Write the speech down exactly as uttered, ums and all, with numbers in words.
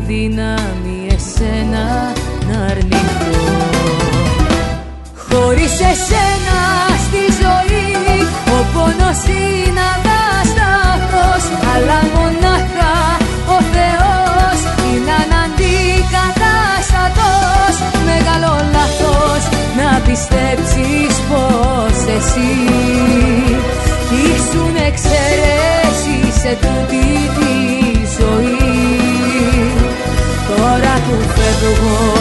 δύναμη εσένα να αρνηθώ. Χωρίς εσένα στη ζωή ο πόνος είναι αβάσταχτος, αλλά μονάχα ο Θεός είναι αναντικατάστατος. Μεγάλο λάθος να πιστέψεις πως εσύ ήσουν εξαίρεση σε τούτη τη ζωή. Τώρα που φεύγω